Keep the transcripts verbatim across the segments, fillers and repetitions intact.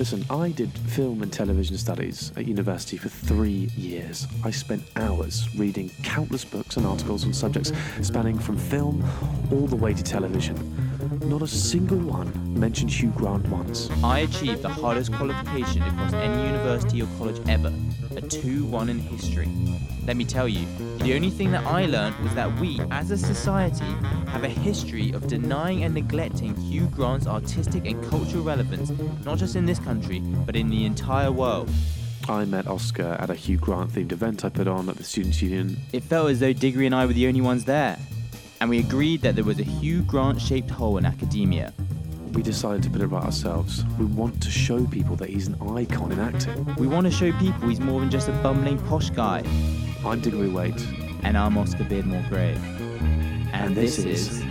Listen, I did film and television studies at university for three years. I spent hours reading countless books and articles on subjects spanning from film all the way to television. Not a single one mentioned Hugh Grant once. I achieved the hardest qualification across any university or college ever, a two one in history. Let me tell you, the only thing that I learned was that we, as a society, have a history of denying and neglecting Hugh Grant's artistic and cultural relevance, not just in this country, but in the entire world. I met Oscar at a Hugh Grant-themed event I put on at the Students' Union. It felt as though Diggory and I were the only ones there, and we agreed that there was a Hugh Grant-shaped hole in academia. We decided to put it right ourselves. We want to show people that he's an icon in acting. We want to show people he's more than just a bumbling posh guy. I'm Diggory Waite. And I'm Oscar Beardmore Gray. And, and this, this is...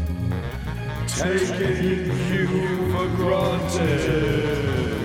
Taking Hugh for Granted.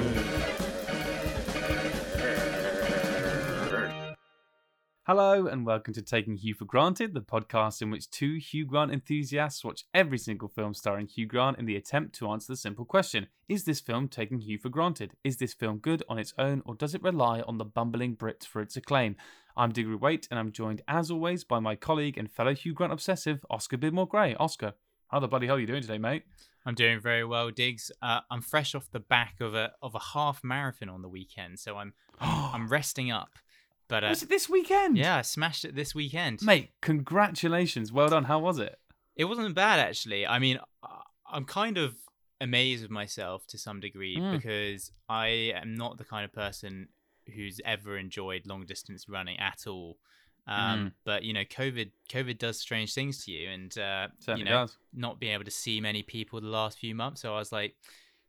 Hello and welcome to Taking Hugh for Granted, the podcast in which two Hugh Grant enthusiasts watch every single film starring Hugh Grant in the attempt to answer the simple question: is this film taking Hugh for granted? Is this film good on its own, or does it rely on the bumbling Brits for its acclaim? I'm Diggory Waite, and I'm joined as always by my colleague and fellow Hugh Grant obsessive, Oscar Beardmore Gray. Oscar, how the bloody hell are you doing today, mate? I'm doing very well, Diggs. Uh, I'm fresh off the back of a of a half marathon on the weekend, so I'm I'm resting up. But uh, was it this weekend? Yeah, I smashed it this weekend. Mate, congratulations. Well done. How was it? It wasn't bad, actually. I mean, I'm kind of amazed with myself to some degree mm. because I am not the kind of person who's ever enjoyed long distance running at all. Um, mm. But, you know, COVID COVID does strange things to you. And, uh, Certainly you know, does. Not being able to see many people the last few months. So I was like,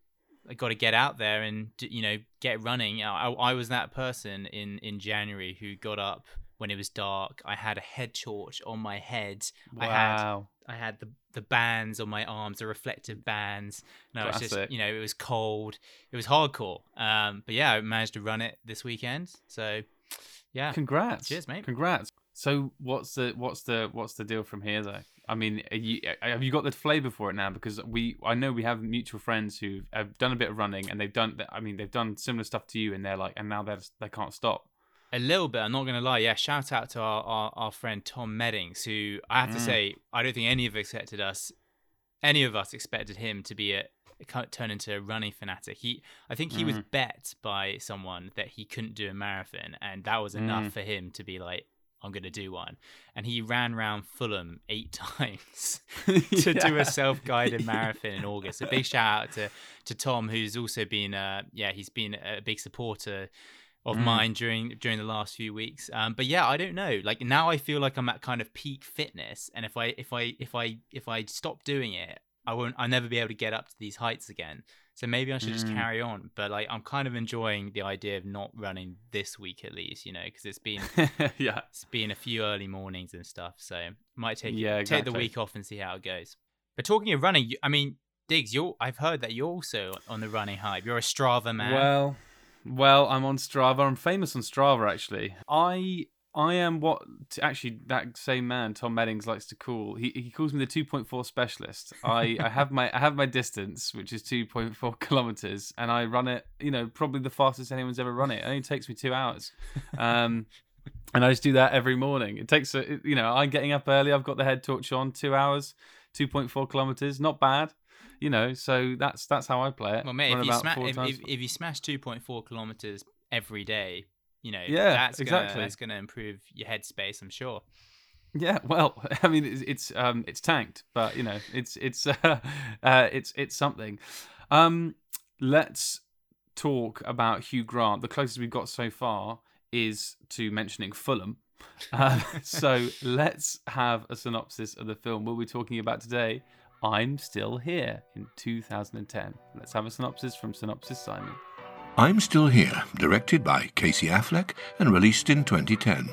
I got to get out there and, you know, get running. I, I was that person in, in January who got up when it was dark. I had a head torch on my head. Wow. I had I had the, the bands on my arms, the reflective bands. No, it was just, you know, it was cold. It was hardcore. Um, but yeah, I managed to run it this weekend. So yeah. Congrats. Cheers, mate. Congrats. So what's the what's the what's the deal from here though? I mean, are you, have you got the flavour for it now? Because we, I know we have mutual friends who have done a bit of running, and they've done. I mean, they've done similar stuff to you, and they're like, and now they they can't stop. A little bit. I'm not gonna lie. Yeah, shout out to our our, our friend Tom Meddings, who I have to mm. say, I don't think any of us expected us, any of us expected him to be a, a turn into a running fanatic. He, I think he mm. was bet by someone that he couldn't do a marathon, and that was enough mm. for him to be like, I'm going to do one. And he ran around Fulham eight times to yeah. do a self-guided marathon in August. A big shout out to, to Tom, who's also been, uh, yeah, he's been a big supporter of mm. mine during during the last few weeks. Um, but yeah, I don't know. Like now I feel like I'm at kind of peak fitness. And if I, if I, if I, if I stop doing it, I won't, I'll never be able to get up to these heights again. So maybe I should just mm. carry on. But like, I'm kind of enjoying the idea of not running this week at least, you know, because it's been yeah, it's been a few early mornings and stuff. So might take yeah, exactly. take the week off and see how it goes. But talking of running, I mean, Diggs, you're I've heard that you're also on the running hype. You're a Strava man. Well, well, I'm on Strava. I'm famous on Strava actually. I. I am what actually that same man Tom Meddings likes to call. He he calls me the two point four specialist. I, I have my I have my distance, which is two point four kilometers, and I run it. You know, probably the fastest anyone's ever run it. It only takes me two hours, um, and I just do that every morning. It takes a, you know I'm getting up early. I've got the head torch on. Two hours, two point four kilometers. Not bad. You know, so that's that's how I play it. Well, mate, if you, sma- if, if, if you smash two point four kilometers every day. You know, yeah, that's exactly. Gonna, that's going to improve your headspace, I'm sure. Yeah, well, I mean, it's it's, um, it's tanked, but you know, it's it's uh, uh, it's it's something. Um, let's talk about Hugh Grant. The closest we've got so far is to mentioning Fulham. Uh, so let's have a synopsis of the film we'll be talking about today. I'm Still Here in two thousand ten. Let's have a synopsis from Synopsis Simon. I'm Still Here, directed by Casey Affleck and released in twenty ten.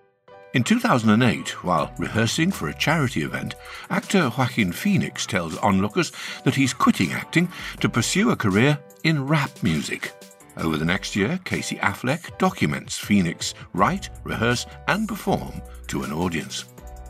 In two thousand eight, while rehearsing for a charity event, actor Joaquin Phoenix tells onlookers that he's quitting acting to pursue a career in rap music. Over the next year, Casey Affleck documents Phoenix write, rehearse and perform to an audience.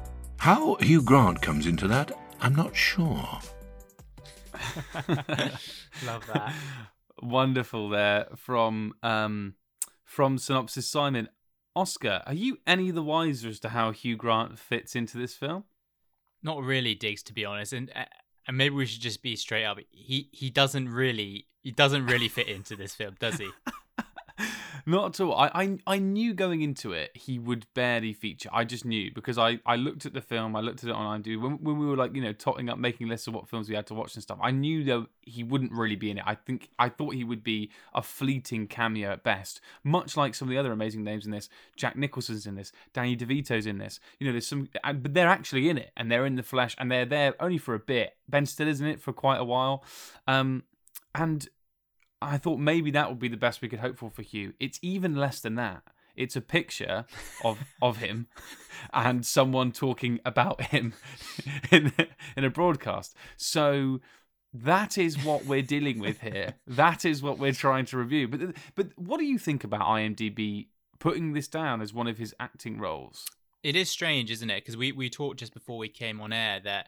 How Hugh Grant comes into that, I'm not sure. Love that. wonderful there from um, from Synopsis Simon. Oscar, are you any the wiser as to how Hugh Grant fits into this film? Not really, Diggs, to be honest, and uh, and maybe we should just be straight up. He he doesn't really he doesn't really fit into this film, does he? Not at all. I, I I knew going into it he would barely feature. I just knew because I, I looked at the film, I looked at it on IMDb when when we were like you know totting up, making lists of what films we had to watch and stuff. I knew that he wouldn't really be in it. I think I thought he would be a fleeting cameo at best, much like some of the other amazing names in this. Jack Nicholson's in this, Danny DeVito's in this. You know, there's some, but they're actually in it and they're in the flesh and they're there only for a bit. Ben Stiller's in it for quite a while, um, and. I thought maybe that would be the best we could hope for for Hugh. It's even less than that. It's a picture of of him and someone talking about him in in a broadcast. So that is what we're dealing with here. That is what we're trying to review. But but what do you think about IMDb putting this down as one of his acting roles? It is strange, isn't it? Because we, we talked just before we came on air that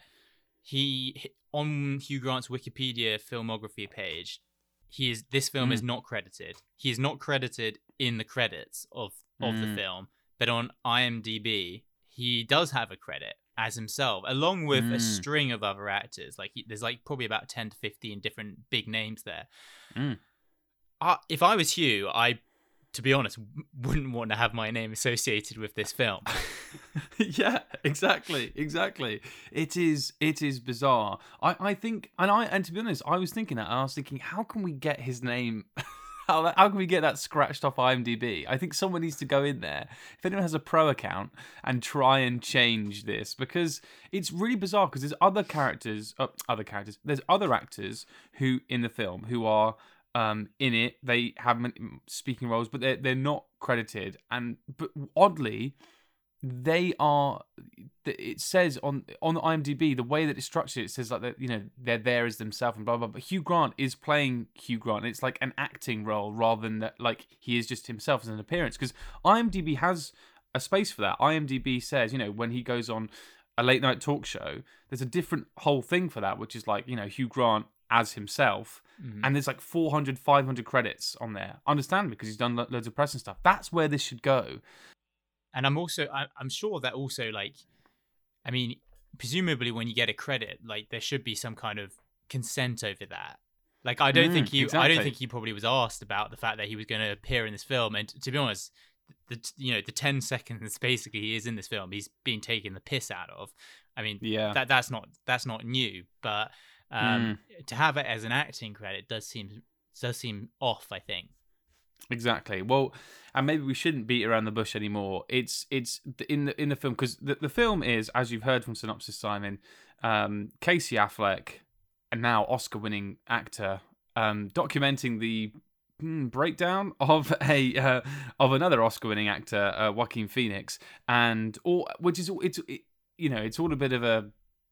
he, on Hugh Grant's Wikipedia filmography page, He is. This film mm. is not credited. He is not credited in the credits of, of mm. the film, but on IMDb, he does have a credit as himself, along with mm. a string of other actors. Like he, there's like probably about ten to fifteen different big names there. Mm. Uh, if I was Hugh, I, to be honest, wouldn't want to have my name associated with this film. Yeah, exactly, exactly. It is, it is bizarre. I, I think, and I, and to be honest, I was thinking that. I was thinking, how can we get his name? How, how can we get that scratched off IMDb? I think someone needs to go in there, if anyone has a pro account, and try and change this because it's really bizarre. Because there's other characters, uh, other characters. There's other actors who in the film who are. Um, in it, they have speaking roles, but they're they're not credited. And but oddly, they are. It says on on IMDb the way that it's structured. It says like that you know they're there as themselves and blah blah. But Hugh Grant is playing Hugh Grant. It's like an acting role rather than that, like he is just himself as an appearance. Because IMDb has a space for that. IMDb says you know when he goes on a late night talk show, there's a different whole thing for that, which is like you know Hugh Grant as himself. Mm-hmm. And there's like four hundred, five hundred credits on there. Understand because he's done lo- loads of press and stuff. That's where this should go. And I'm also, I, I'm sure that also like, I mean, presumably when you get a credit, like there should be some kind of consent over that. Like I don't mm, think he, exactly. I don't think he probably was asked about the fact that he was going to appear in this film. And to be honest, the you know the ten seconds basically he is in this film, he's being taken the piss out of. I mean, yeah, that that's not that's not new, but. Um, mm. To have it as an acting credit does seem does seem off, I think. Exactly. Well, and maybe we shouldn't beat around the bush anymore. It's it's in the in the film because the, the film is, as you've heard from Synopsis Simon, um, Casey Affleck, a now Oscar-winning actor, um, documenting the mm, breakdown of a uh, of another Oscar-winning actor, uh, Joaquin Phoenix, and all which is it's it, you know it's all a bit of a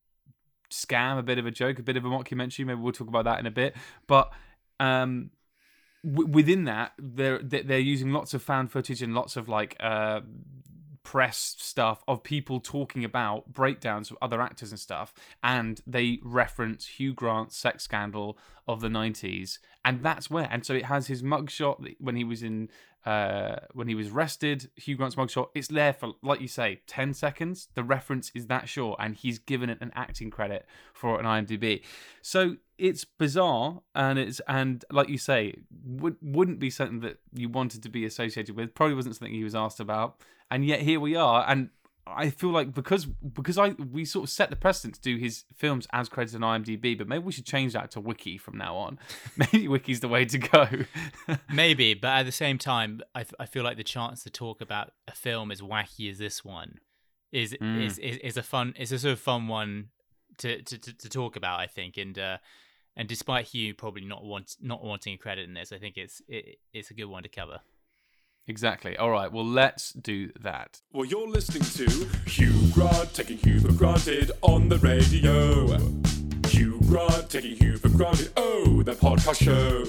scam, a bit of a joke, a bit of a mockumentary. Maybe we'll talk about that in a bit. But um, w- within that, they're they're using lots of fan footage and lots of like uh, press stuff of people talking about breakdowns of other actors and stuff, and they reference Hugh Grant's sex scandal of the nineties, and that's where. And so it has his mugshot when he was in. Uh, when he was arrested, Hugh Grant's mugshot, it's there for, like you say, ten seconds. The reference is that short, and he's given it an acting credit for it on IMDb. So it's bizarre, and it's and like you say, would wouldn't be something that you wanted to be associated with. Probably wasn't something he was asked about, and yet here we are. And I feel like because because I we sort of set the precedent to do his films as credited on IMDb, but maybe we should change that to Wiki from now on. Maybe Wiki's the way to go. Maybe, but at the same time, I, I feel like the chance to talk about a film as wacky as this one is mm. is, is is a fun is a sort of fun one to to, to, to talk about. I think, and uh, and despite Hugh probably not want not wanting a credit in this, I think it's it, it's a good one to cover. Exactly. All right. Well, let's do that. Well, you're listening to Hugh Grant taking Hugh for granted on the radio. Hugh Grant taking Hugh for granted. Oh, the podcast show.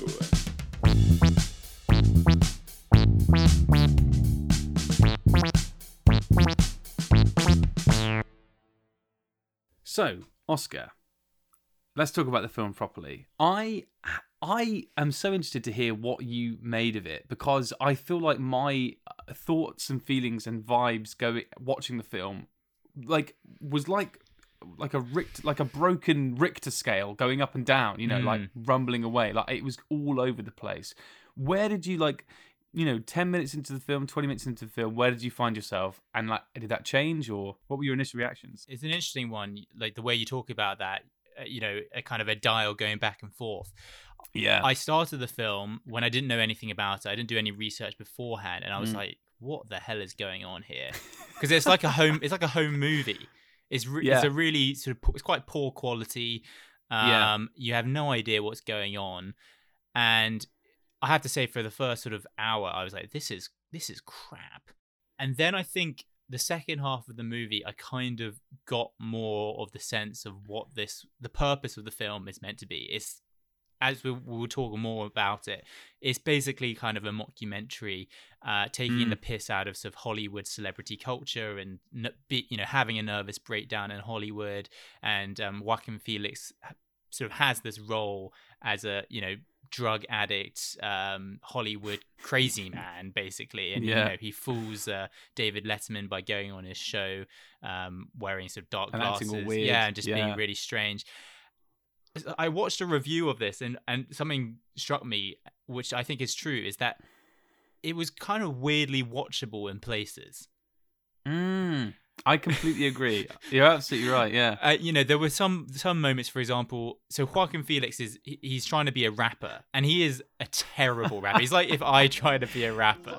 So, Oscar, let's talk about the film properly. I I am so interested to hear what you made of it, because I feel like my thoughts and feelings and vibes going watching the film, like was like like a Richter, like a broken Richter scale going up and down, you know, Mm. like rumbling away, like it was all over the place. Where did you like, you know, ten minutes into the film, twenty minutes into the film, where did you find yourself, and like did that change, or what were your initial reactions? It's an interesting one, like the way you talk about that, uh, you know, a kind of a dial going back and forth. Yeah, I started the film when I didn't know anything about it. I didn't do any research beforehand, and I was Mm. like, "What the hell is going on here?" Because it's like a home, it's like a home movie. It's re- Yeah. it's a really sort of po- it's quite poor quality. Um, Yeah. You have no idea what's going on, and I have to say, for the first sort of hour, I was like, "This is this is crap." And then I think the second half of the movie, I kind of got more of the sense of what this, the purpose of the film is meant to be. It's, as we will talk more about it, it's basically kind of a mockumentary, uh, taking Mm. the piss out of sort of Hollywood celebrity culture and n- be, you know, having a nervous breakdown in Hollywood. And um, Joaquin Phoenix sort of has this role as a, you know, drug addict, um, Hollywood crazy man, basically, and Yeah. you know he fools uh, David Letterman by going on his show, um, wearing sort of dark And acting glasses, all weird. yeah, and just Yeah. being really strange. I watched a review of this, and and something struck me, which I think is true, is that it was kind of weirdly watchable in places. Mm, I completely agree. You're absolutely right. Yeah. Uh, you know, there were some some moments, for example. So Joaquin Phoenix is he- he's trying to be a rapper, and he is a terrible rapper. He's like if I try to be a rapper.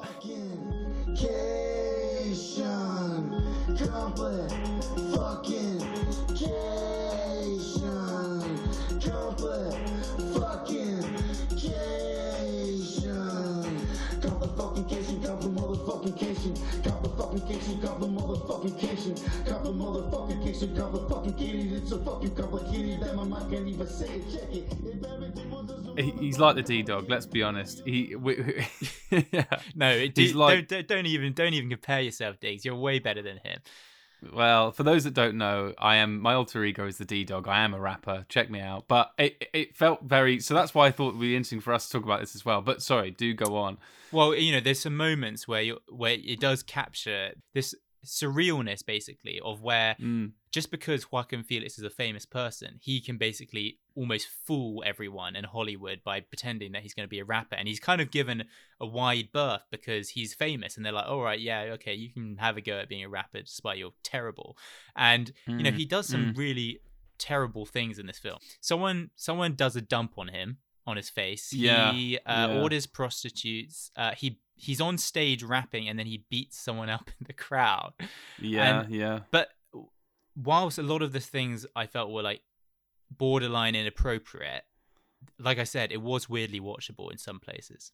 He- He's like the D Dog. Let's be honest. He, we, yeah. No, it, He's do, like- don't, don't don't even don't even compare yourself, Diggs. You're way better than him. Well, for those that don't know, I am my alter ego is the D Dog. I am a rapper. Check me out. But it it felt very. So that's why I thought it would be interesting for us to talk about this as well. But sorry, do go on. Well, you know, there's some moments where you where it does capture this surrealness, basically, of where Mm. just because Joaquin Phoenix is a famous person, he can basically almost fool everyone in Hollywood by pretending that he's going to be a rapper. And he's kind of given a wide berth because he's famous. And they're like, all right, yeah, okay, you can have a go at being a rapper despite you're terrible. And, you know, Mm, he does some mm. really terrible things in this film. Someone someone does a dump on him, on his face. Yeah, He uh, yeah. orders prostitutes. Uh, he He's on stage rapping, and then he beats someone up in the crowd. Yeah, And- yeah. But whilst a lot of the things I felt were like borderline inappropriate, like I said, it was weirdly watchable in some places.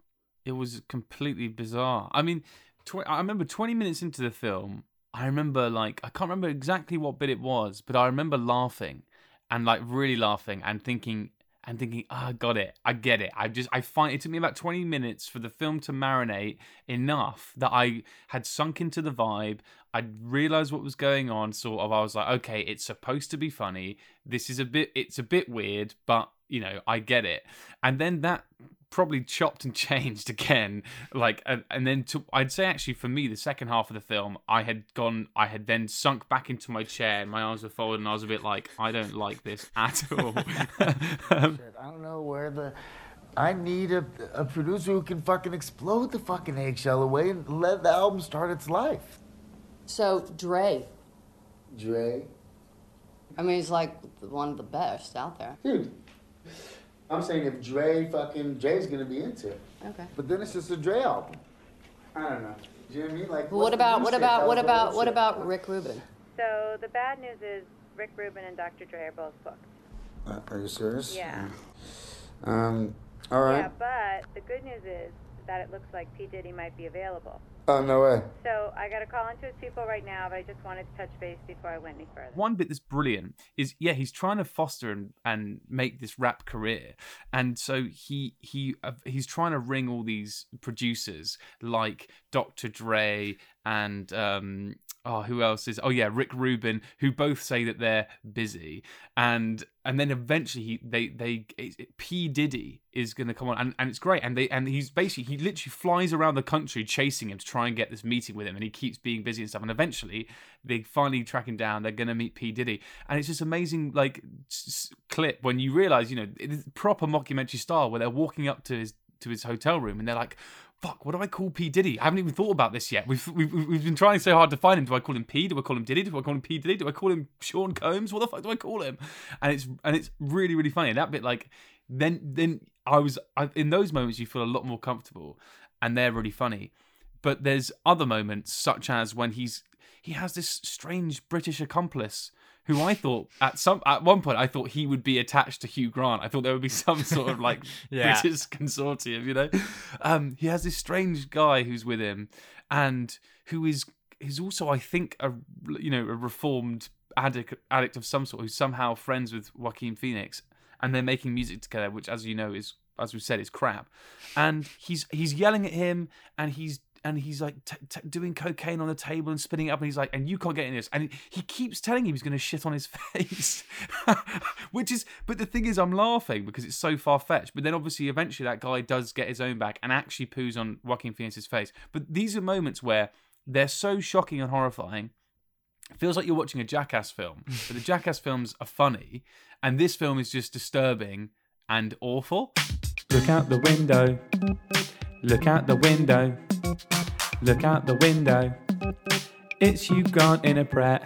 It was completely bizarre. I mean, tw- I remember twenty minutes into the film, I remember like I can't remember exactly what bit it was, but I remember laughing and like really laughing and thinking and thinking, oh, I got it. I get it. I just I find it took me about twenty minutes for the film to marinate enough that I had sunk into the vibe. I realized what was going on, sort of. I was like, okay, it's supposed to be funny. This is a bit it's a bit weird, but you know, I get it. And then that probably chopped and changed again, like and, and then to, I'd say actually for me the second half of the film I had gone I had then sunk back into my chair and my arms were folded and I was a bit like I don't like this at all. um, I don't know where the. I need a, a producer who can fucking explode the fucking eggshell away and let the album start its life. So, Dre, Dre. I mean, he's like one of the best out there. Dude, I'm saying if Dre fucking. Dre's gonna be into it. Okay. But then it's just a Dre album. I don't know. Do you know what I mean? Like, But what's what the about new what shit? about That what was the about old what shit. about Rick Rubin? So the bad news is Rick Rubin and Doctor Dre are both booked. Uh, are you serious? Yeah. Um. All right. Yeah, but the good news is that it looks like P. Diddy might be available. Oh no way. So I got to call into his people right now, but I just wanted to touch base before I went any further. one bit that's brilliant is yeah he's trying to foster and, and make this rap career, and so he he uh, he's trying to ring all these producers like Doctor Dre and um oh who else is oh yeah Rick Rubin, who both say that they're busy, and and then eventually he, they they it, it, P Diddy is going to come on, and, and it's great. And they and he's basically he literally flies around the country chasing him to try and get this meeting with him, and he keeps being busy and stuff. And eventually they finally track him down. They're going to meet P Diddy, and it's just amazing like s- clip when you realize, you know, it's proper mockumentary style where they're walking up to his to his hotel room and they're like, fuck, what do I call P Diddy? I haven't even thought about this yet. We've, we've we've been trying so hard to find him. Do I call him P? Do I call him Diddy? Do I call him P Diddy? Do I call him Sean Combs? What the fuck do I call him? And it's and it's really really funny. And that bit, like, then then I was I, in those moments you feel a lot more comfortable, and they're really funny. But there's other moments such as when he's he has this strange British accomplice who I thought at some at one point I thought he would be attached to Hugh Grant. I thought there would be some sort of like Yeah. British consortium, you know. Um, he has this strange guy who's with him, and who is is also, I think, a you know a reformed addict addict of some sort, who's somehow friends with Joaquin Phoenix, and they're making music together, which, as you know, is as we said, is crap. And he's he's yelling at him, and he's. And he's like t- t- doing cocaine on the table and spinning it up, and he's like, "And you can't get in this." And he keeps telling him he's going to shit on his face, which is. But the thing is, I'm laughing because it's so far fetched. But then obviously, eventually, that guy does get his own back and actually poos on Joaquin Phoenix's face. But these are moments where they're so shocking and horrifying. It feels like you're watching a Jackass film, but the Jackass films are funny, and this film is just disturbing and awful. Look out the window. Look out the window. Look out the window. It's Hugh Grant in a Pret.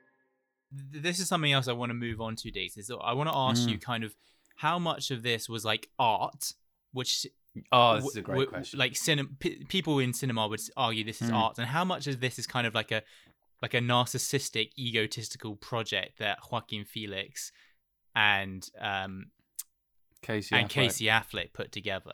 This is something else I want to move on to, Deez. Is I want to ask Mm. you kind of how much of this was like art, which Oh, this is a w- great w- question. like cinem- p- people in cinema would argue this is Mm. art, and how much of this is kind of like a like a narcissistic, egotistical project that Joaquin Phoenix and um Casey and Affleck. Casey Affleck put together.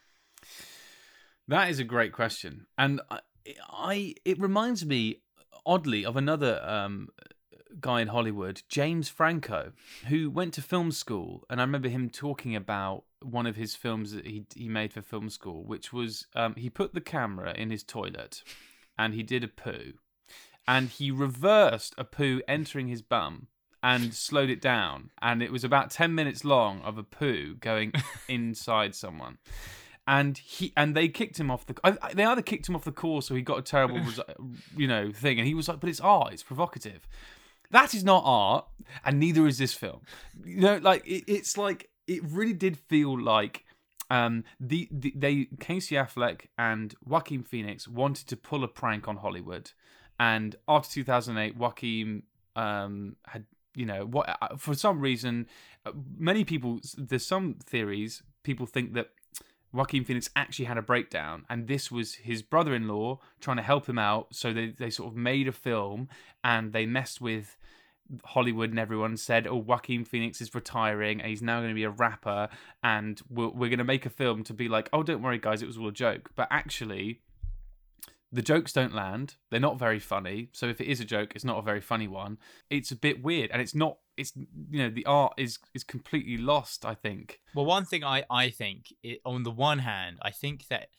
That is a great question, and I, I it reminds me oddly of another um, guy in Hollywood, James Franco, who went to film school, and I remember him talking about one of his films that he he made for film school, which was um, he put the camera in his toilet, and he did a poo, and he reversed a poo entering his bum and slowed it down, and it was about ten minutes long of a poo going inside someone. And he and they kicked him off the. I- They either kicked him off the course or he got a terrible, resu- you know, thing. And he was like, "But it's art. It's provocative. That is not art, and neither is this film." You know, like it, it's like it really did feel like um, the, the they Casey Affleck and Joaquin Phoenix wanted to pull a prank on Hollywood, and after two thousand eight, Joaquin um, had you know what for some reason, many people there's some theories people think that Joaquin Phoenix actually had a breakdown, and this was his brother-in-law trying to help him out. So they, they sort of made a film, and they messed with Hollywood, and everyone said, "Oh, Joaquin Phoenix is retiring, and he's now going to be a rapper, and we're, we're going to make a film to be like, oh, don't worry, guys, it was all a joke." But actually, the jokes don't land. They're not very funny. So if it is a joke, it's not a very funny one. It's a bit weird, and it's not. It's you know the art is is completely lost, I think. Well, one thing I I think it, on the one hand, I think that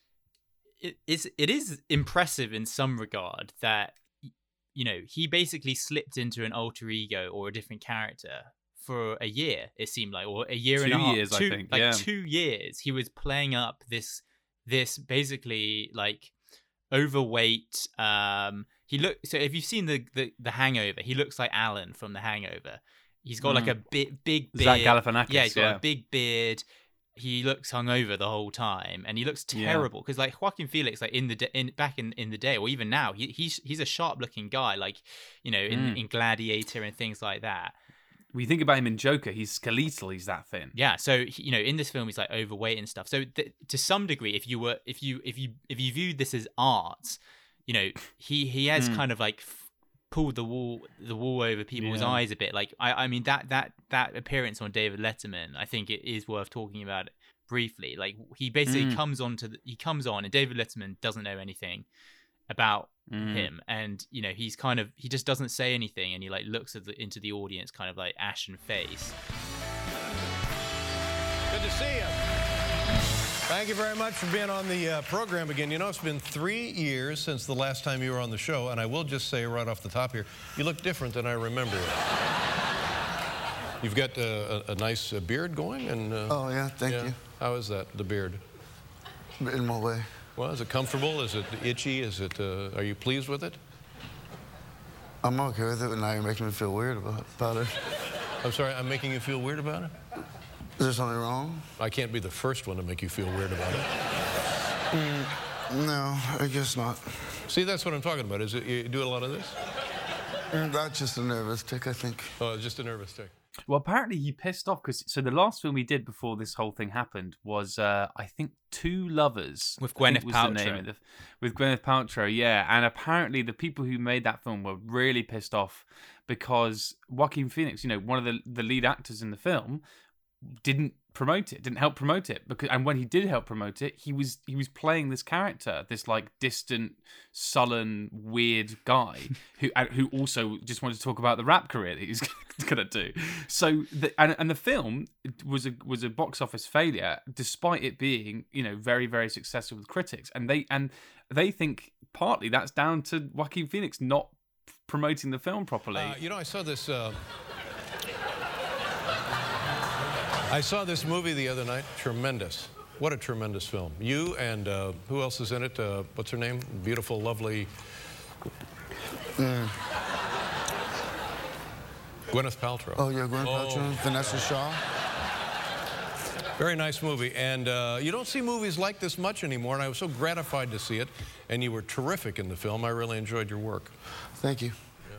it is it is impressive in some regard that you know he basically slipped into an alter ego or a different character for a year. It seemed like, or a year Two and a half, years, I two, think, like yeah. two years. He was playing up this this basically like overweight. Um, he look so if you've seen the, the the Hangover, he looks like Alan from the Hangover. He's got like Mm. a big big beard. Zach Galifianakis, Yeah, he's got yeah. a big beard. He looks hungover the whole time, and he looks Yeah. terrible because like Joaquin Phoenix, like in the de- in back in, in the day, or even now, he he's he's a sharp looking guy, like you know in, Mm. in Gladiator and things like that. We think about him in Joker. He's skeletal. He's that thin. Yeah, so he- you know, in this film, he's like overweight and stuff. So th- to some degree, if you were, if you, if you, if you viewed this as art, you know, he he has Mm. kind of like f- pulled the wall the wall over people's Yeah. eyes a bit. Like I, I mean that that that appearance on David Letterman, I think it is worth talking about briefly. Like he basically Mm. comes on to the, he comes on, and David Letterman doesn't know anything about Mm. him, and you know he's kind of he just doesn't say anything, and he like looks at the, into the audience kind of like ashen face. Good to see you. Thank you very much for being on the uh, program again. You know, it's been three years since the last time you were on the show, and I will just say right off the top here, you look different than I remember you. You've got uh, a, a nice uh, beard going, and uh, oh yeah, thank yeah. you. How is that, the beard? In what way? Well, is it comfortable? Is it itchy? Is it? Uh, are you pleased with it? I'm okay with it, but now you're making me feel weird about, about it. I'm sorry, I'm making you feel weird about it? Is there something wrong? I can't be the first one to make you feel weird about it. Mm, no, I guess not. See, that's what I'm talking about. Is it you do a lot of this? Mm, that's just a nervous tick, I think. Oh, just a nervous tick. Well, apparently he pissed off because so the last film he did before this whole thing happened was uh, I think Two Lovers with I think Gwyneth was Paltrow. the name of the, with Gwyneth Paltrow, yeah. And apparently the people who made that film were really pissed off because Joaquin Phoenix, you know, one of the the lead actors in the film, didn't promote it, didn't help promote it because, and when he did help promote it, he was he was playing this character, this like distant, sullen, weird guy who who also just wanted to talk about the rap career that he's gonna do. So the and, and the film was a was a box office failure, despite it being, you know, very very successful with critics, and they and they think partly that's down to Joaquin Phoenix not promoting the film properly. Uh, you know, I saw this. Uh... I saw this movie the other night. Tremendous. What a tremendous film. You and uh, who else is in it? Uh, what's her name? Beautiful, lovely... Mm. Gwyneth Paltrow. Oh, yeah, Gwyneth oh. Paltrow. Vanessa Shaw. Very nice movie. And uh, you don't see movies like this much anymore, and I was so gratified to see it. And you were terrific in the film. I really enjoyed your work. Thank you. Yeah.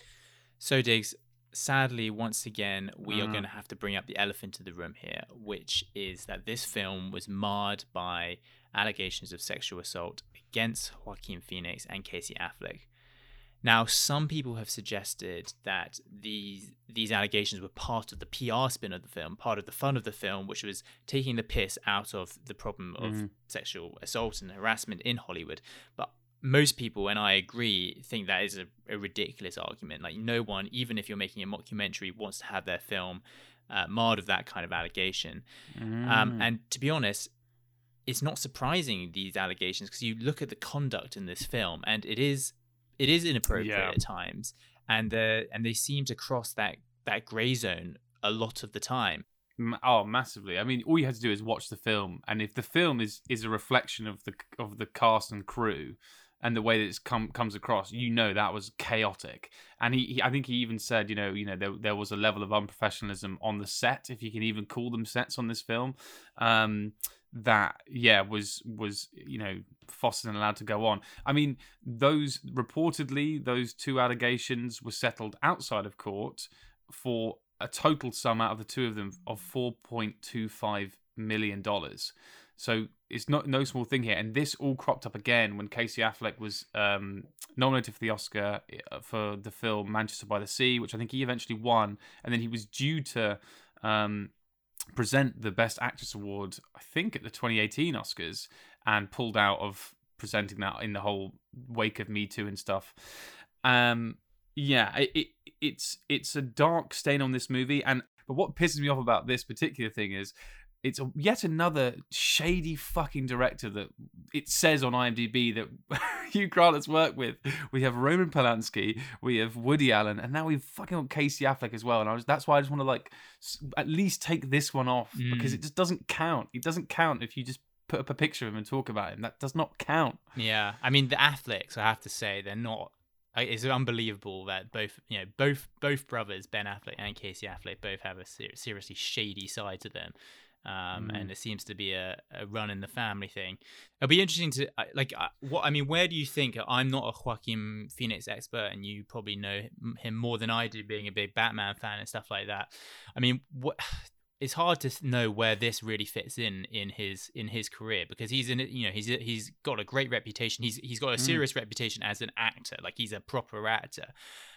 So, Diggs, sadly, once again, we Mm. are going to have to bring up the elephant in the room here, which is that this film was marred by allegations of sexual assault against Joaquin Phoenix and Casey Affleck. Now, some people have suggested that these these allegations were part of the P R spin of the film, part of the fun of the film, which was taking the piss out of the problem of Mm. sexual assault and harassment in Hollywood. But most people, and I agree, think that is a, a ridiculous argument. Like, no one, even if you're making a mockumentary, wants to have their film uh, marred of that kind of allegation. Mm. Um, and to be honest, it's not surprising, these allegations, because you look at the conduct in this film, and it is it is inappropriate Yeah. at times, and uh, and they seem to cross that that grey zone a lot of the time. M- Oh, massively. I mean, all you have to do is watch the film, and if the film is is a reflection of the of the cast and crew and the way that it's come comes across, you know that was chaotic. And he, he I think he even said, you know, you know, there there was a level of unprofessionalism on the set, if you can even call them sets on this film. Um, that yeah was was you know fostered and allowed to go on. I mean, those reportedly those two allegations were settled outside of court for a total sum out of the two of them of four point two five million dollars. So it's not no small thing here, and this all cropped up again when Casey Affleck was um, nominated for the Oscar for the film Manchester by the Sea, which I think he eventually won, and then he was due to um, present the Best Actress award, I think, at the twenty eighteen Oscars, and pulled out of presenting that in the whole wake of Me Too and stuff. Um, yeah, it, it it's it's a dark stain on this movie, and but what pisses me off about this particular thing is it's a, yet another shady fucking director that it says on IMDb that Hugh Grant has worked with. We have Roman Polanski, we have Woody Allen, and now we've fucking got Casey Affleck as well. And I was, that's why I just want to like s- at least take this one off Mm. because it just doesn't count. It doesn't count if you just put up a picture of him and talk about him. That does not count. Yeah, I mean, the Afflecks, I have to say, they're not. It's unbelievable that both, you know, both both brothers, Ben Affleck and Casey Affleck, both have a ser- seriously shady side to them. Um, Mm. And it seems to be a, a run in the family thing. It'll be interesting to uh, like uh, what I mean. Where do you think? I'm not a Joaquin Phoenix expert, and you probably know him more than I do, being a big Batman fan and stuff like that. I mean, what? It's hard to know where this really fits in in his in his career, because he's in it. You know, he's he's got a great reputation. He's he's got a serious mm. reputation as an actor. Like, he's a proper actor.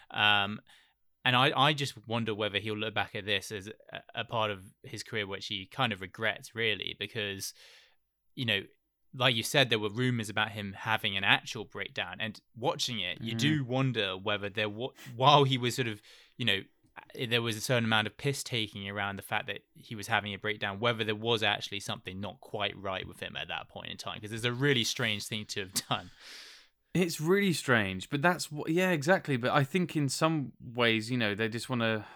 Um, And I, I just wonder whether he'll look back at this as a, a part of his career which he kind of regrets, really, because, you know, like you said, there were rumors about him having an actual breakdown. And watching it, you mm. do wonder whether there, while he was sort of, you know, there was a certain amount of piss taking around the fact that he was having a breakdown, whether there was actually something not quite right with him at that point in time, because it's a really strange thing to have done. It's really strange, but that's what, yeah, exactly. But I think in some ways, you know, they just want to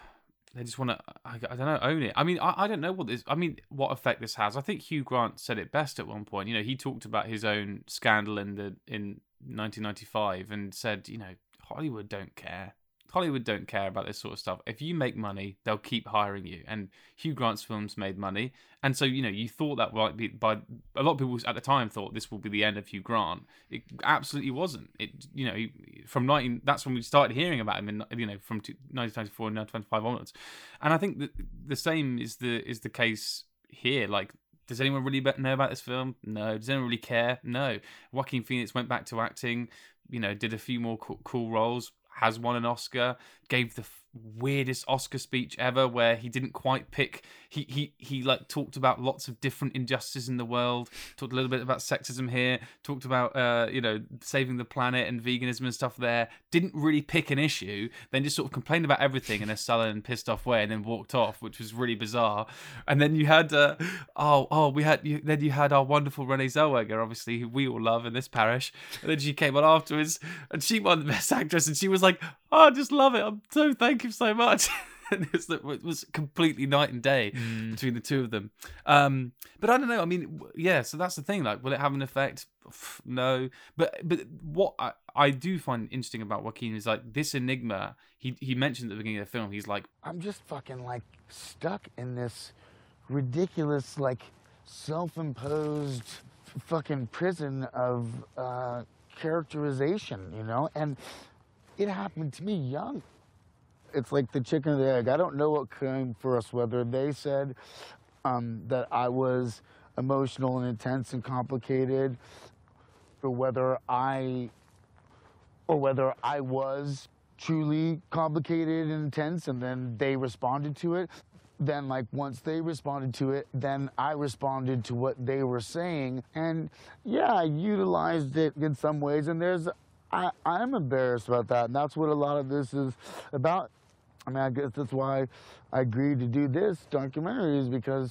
they just want to, I, I don't know, own it. I mean, I, I don't know what this, I mean, what effect this has. I think Hugh Grant said it best at one point. You know, he talked about his own scandal in the in nineteen ninety-five and said, you know, Hollywood don't care. Hollywood don't care about this sort of stuff. If you make money, they'll keep hiring you. And Hugh Grant's films made money. And so, you know, you thought that might be, by a lot of people at the time thought this will be the end of Hugh Grant. It absolutely wasn't. It, you know, from nineteen, that's when we started hearing about him in, you know, from nineteen ninety-four and nineteen twenty-five onwards. And I think that the same is the, is the case here. Like, does anyone really know about this film? No. Does anyone really care? No. Joaquin Phoenix went back to acting, you know, did a few more cool, cool roles, has won an Oscar, gave the f- weirdest Oscar speech ever where he didn't quite pick, he, he, he like talked about lots of different injustices in the world, talked a little bit about sexism here, talked about, uh, you know, saving the planet and veganism and stuff there, didn't really pick an issue, then just sort of complained about everything in a sullen, pissed off way and then walked off, which was really bizarre. And then you had, uh, oh, oh, we had, you, then you had our wonderful Renee Zellweger, obviously, who we all love in this parish. And then she came on afterwards and she won the Best Actress and she was like, oh, I just love it. I'm so thank you so much. it, was, it was completely night and day mm. between the two of them. Um, but I don't know. I mean, yeah. So that's the thing. Like, will it have an effect? No. But but what I, I do find interesting about Joaquin is like this enigma. He he mentioned at the beginning of the film. He's like, I'm just fucking like stuck in this ridiculous like self-imposed fucking prison of uh, characterization, you know, and. It happened to me young. It's like the chicken or the egg. I don't know what came first, whether they said um, that I was emotional and intense and complicated, or whether I, or whether I was truly complicated and intense, and then they responded to it. Then, like, once they responded to it, then I responded to what they were saying. And, yeah, I utilized it in some ways, and there's I, I'm embarrassed about that, and that's what a lot of this is about. I mean, I guess that's why I agreed to do this documentary, is because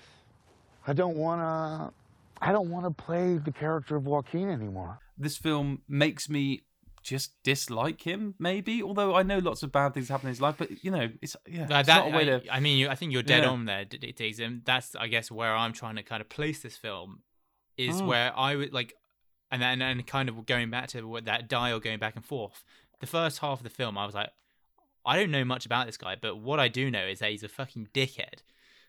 I don't want to I don't want to play the character of Joaquin anymore. This film makes me just dislike him, maybe, although I know lots of bad things happen in his life, but, you know, it's, yeah, that, it's that, not a way I, to... I mean, you, I think you're dead yeah. on there, Diggs, and that's, I guess, where I'm trying to kind of place this film, is Oh. where I would, like... And then, and kind of going back to what that dial going back and forth. The first half of the film, I was like, I don't know much about this guy, but what I do know is that he's a fucking dickhead.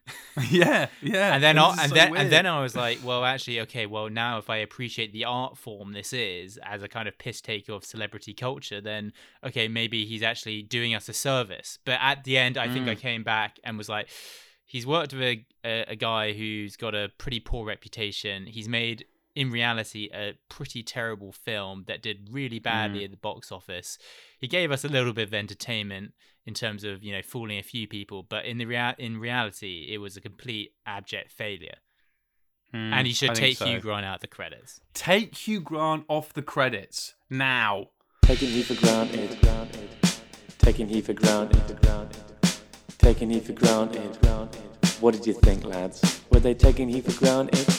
yeah, yeah. And then, This I, is and so then, weird. and then I was like, well, actually, okay. Well, now if I appreciate the art form this is as a kind of piss take of celebrity culture, then okay, maybe he's actually doing us a service. But at the end, I think Mm. I came back and was like, he's worked with a, a, a guy who's got a pretty poor reputation. He's made, in reality, a pretty terrible film that did really badly Mm. at the box office. He gave us a little bit of entertainment in terms of, you know, fooling a few people, but in the rea- in reality, it was a complete abject failure. Mm, And he should I think take so. Hugh Grant out of the credits. Take Hugh Grant off the credits now. Taking he for granted, taking he for granted, taking he for granted. What did you think, lads? Were they taking he for granted?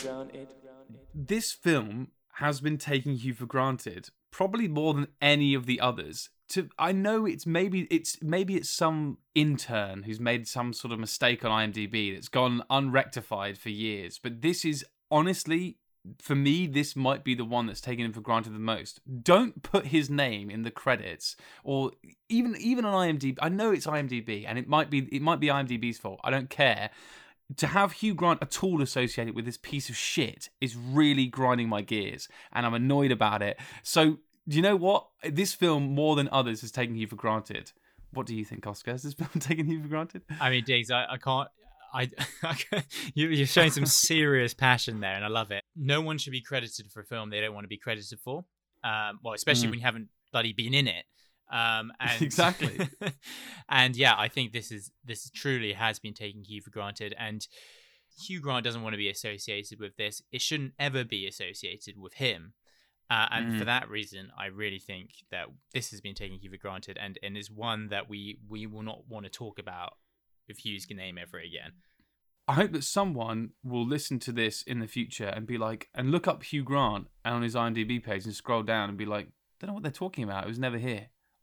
This film has been taking Hugh for granted, probably more than any of the others. To I know it's maybe it's maybe it's some intern who's made some sort of mistake on IMDb that's gone unrectified for years. But this is honestly, for me, this might be the one that's taken him for granted the most. Don't put his name in the credits, or even even on IMDb. I know it's IMDb, and it might be it might be IMDb's fault. I don't care. To have Hugh Grant at all associated with this piece of shit is really grinding my gears, and I'm annoyed about it. So, do you know what? This film, more than others, has taken Hugh for granted. What do you think, Oscar? Has this film taken Hugh for granted? I mean, Diggs, I, I can't. I, you, you're showing some serious passion there, and I love it. No one should be credited for a film they don't want to be credited for. Um, well, especially Mm. when you haven't bloody been in it. Um, and Exactly. And yeah, I think this is this truly has been taking Hugh for granted, and Hugh Grant doesn't want to be associated with this. It shouldn't ever be associated with him. Uh, and Mm. for that reason, I really think that this has been taking Hugh for granted, and, and is one that we, we will not want to talk about with Hugh's name ever again. I hope that someone will listen to this in the future and be like, and look up Hugh Grant on his IMDb page and scroll down and be like, don't know what they're talking about. It was never here.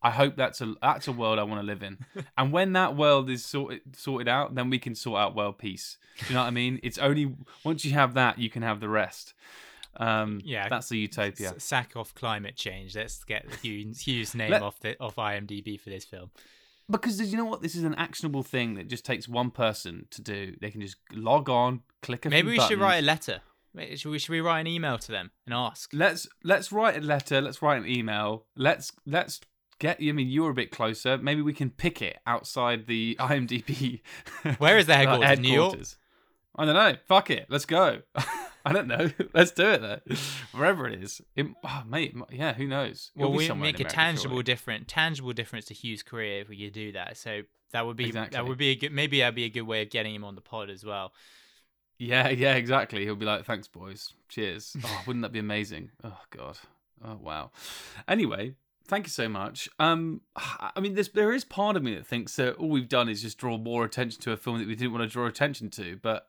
I hope that's a that's a world I want to live in. And when that world is sorted sorted out, then we can sort out world peace. Do you know what I mean? It's only once you have that, you can have the rest. Um, yeah, that's the utopia. S- sack off climate change. Let's get Hugh's, Hugh's name Let, off the off IMDb for this film. Because you know what, this is an actionable thing that just takes one person to do. They can just log on, click a Maybe few we buttons. should write a letter. Should we, should we write an email to them and ask? Let's let's write a letter. Let's write an email. Let's let's get. I mean, you're a bit closer. Maybe we can pick it outside the IMDb. Where is the headquarters? headquarters. New York? I don't know. Fuck it. Let's go. I don't know. Let's do it there. Wherever it is. It, oh, mate, yeah, who knows? It'll well, we make a America, tangible surely. different tangible difference to Hugh's career if we could do that. So that would be Exactly. that would be a good maybe that'd be a good way of getting him on the pod as well. Yeah, yeah, exactly. He'll be like, thanks, boys. Cheers. Oh, wouldn't that be amazing? Oh, God. Oh, wow. Anyway, thank you so much. Um, I mean, there's, there is part of me that thinks that all we've done is just draw more attention to a film that we didn't want to draw attention to, but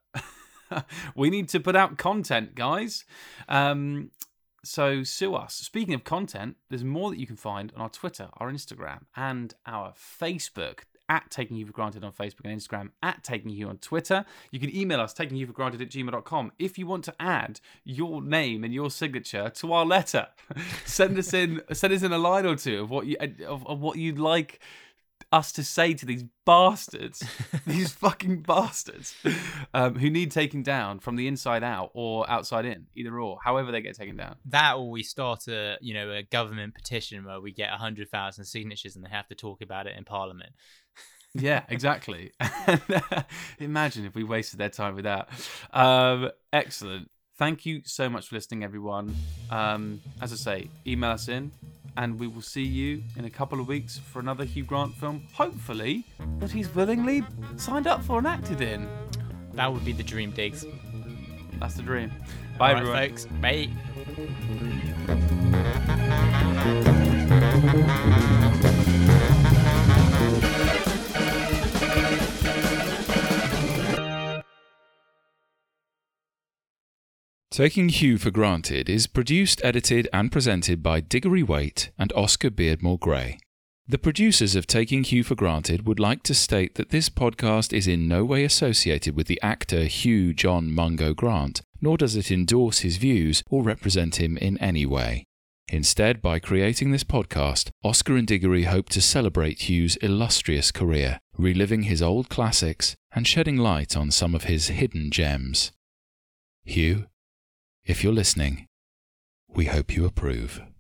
we need to put out content, guys. Um, so sue us. Speaking of content, there's more that you can find on our Twitter, our Instagram, and our Facebook. At Taking You For Granted on Facebook and Instagram, at Taking You on Twitter. You can email us, taking you for granted at gmail dot com. If you want to add your name and your signature to our letter, send us in send us in a line or two of what you of, of what you'd like us to say to these bastards, these fucking bastards, um, who need taking down from the inside out or outside in, either or, however they get taken down. That, or we start a you know a government petition where we get a hundred thousand signatures and they have to talk about it in Parliament. Yeah, exactly. Imagine if we wasted their time with that. Um, excellent. Thank you so much for listening, everyone. Um, as I say, email us in, and we will see you in a couple of weeks for another Hugh Grant film, hopefully, that he's willingly signed up for and acted in. That would be the dream, Diggs. That's the dream. Bye, All everyone. right, folks. Bye. Taking Hugh for Granted is produced, edited and presented by Diggory Waite and Oscar Beardmore Gray. The producers of Taking Hugh for Granted would like to state that this podcast is in no way associated with the actor Hugh John Mungo Grant, nor does it endorse his views or represent him in any way. Instead, by creating this podcast, Oscar and Diggory hope to celebrate Hugh's illustrious career, reliving his old classics and shedding light on some of his hidden gems. Hugh, if you're listening, we hope you approve.